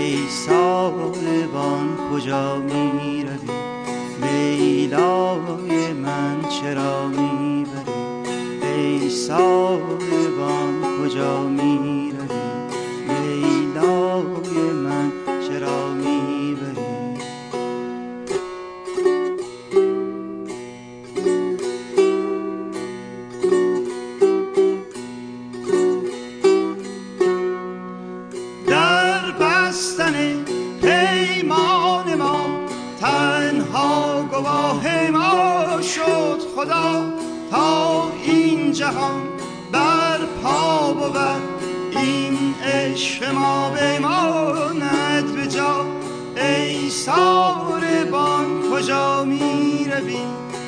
ای ساربان کجا می روی؟ لیلای من چرا می بری؟ ای ساربان کجا می روی؟ لیلای من چرا می بری؟ در بستن پیمان ما تنها گواه ما شد خدا، تا این جهان بر پا بود این عشق ما بماند به جا. ای ساربان کجا می روی؟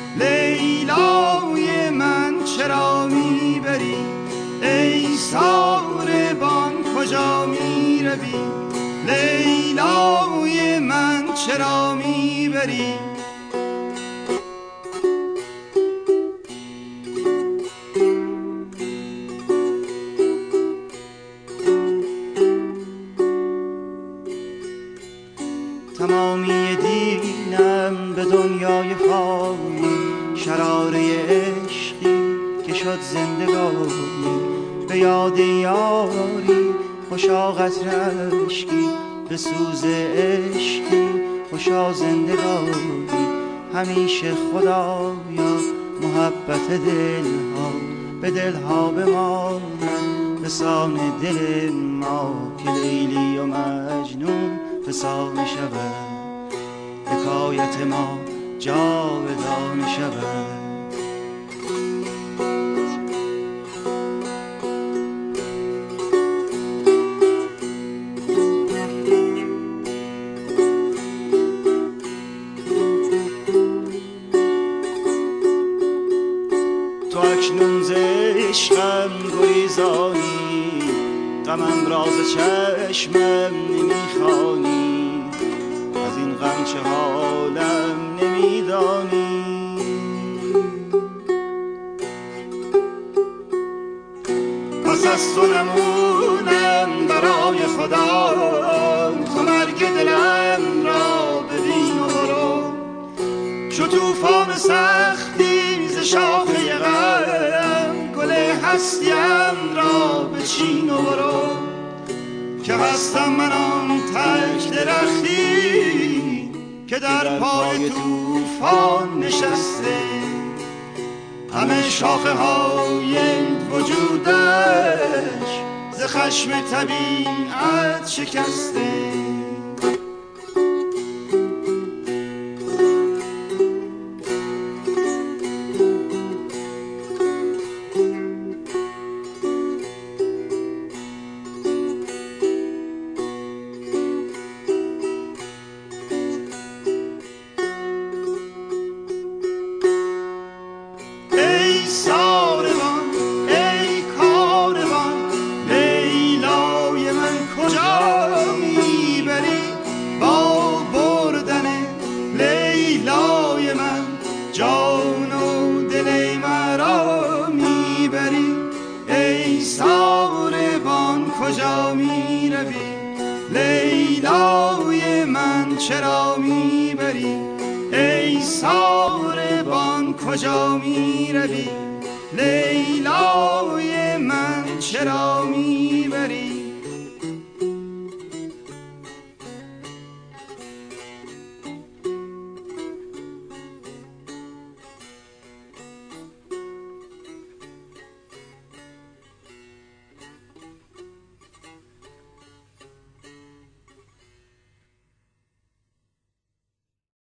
لیلای من چرا می بری؟ ای ساربان کجا می روی؟ لیلای من چرا می بری؟ تمامی دینم به دنیای فانی، شراره عشقی که شد زندگانی. به یاد یاری خوشا قطره اشکی، به سوز عشقی خوشا زندگانی. همیشه خدایا محبت دلها به دلها بماند، به سان دل ما که لیلی و مجنون فسانه شود، حکایت ما جاودانه شود. تو اکنون ز عشقم گریزانی، غمم راز چشمم نمیخوانی، از این غم چه حالم نمیدانی. پس از تو نمونم برای خدا، تو مرگ دلم را ببین و برو. چو توفان سختی ز شاخه غم، گل هستیم را بچین و برو. که هستم من آن تک درختی که در پای توفان نشسته، همه شاخه های وجودش ز خشم طبیعت شکسته. جان و دل مرا میبری؟ ای ساربان کجا میروی؟ لیلای من چرا میبری؟ ای ساربان کجا میروی؟ لیلای من چرا میبری؟